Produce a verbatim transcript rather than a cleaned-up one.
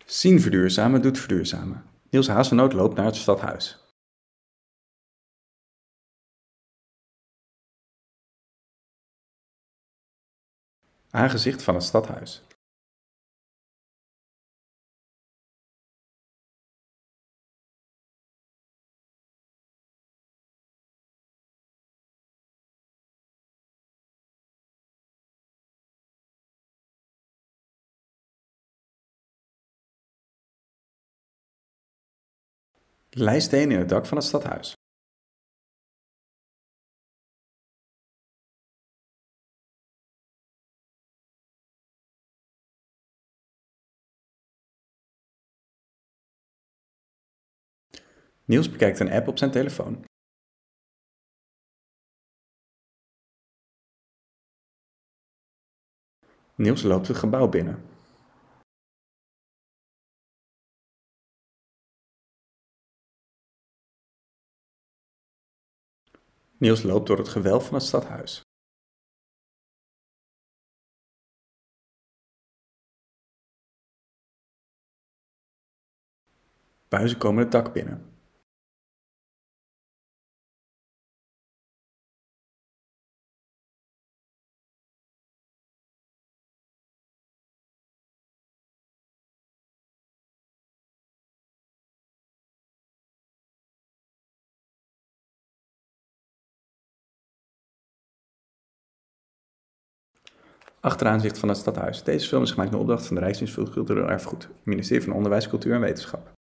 Zien verduurzamen doet verduurzamen. Niels Hazenoot loopt naar het stadhuis. Aangezicht van het stadhuis. Leisteen in het dak van het stadhuis. Niels bekijkt een app op zijn telefoon. Niels loopt het gebouw binnen. Niels loopt door het gewelf van het stadhuis. Buizen komen het dak binnen. Achteraanzicht van het stadhuis. Deze film is gemaakt naar opdracht van de Rijksdienst voor Cultureel Erfgoed, het ministerie van Onderwijs, Cultuur en Wetenschap.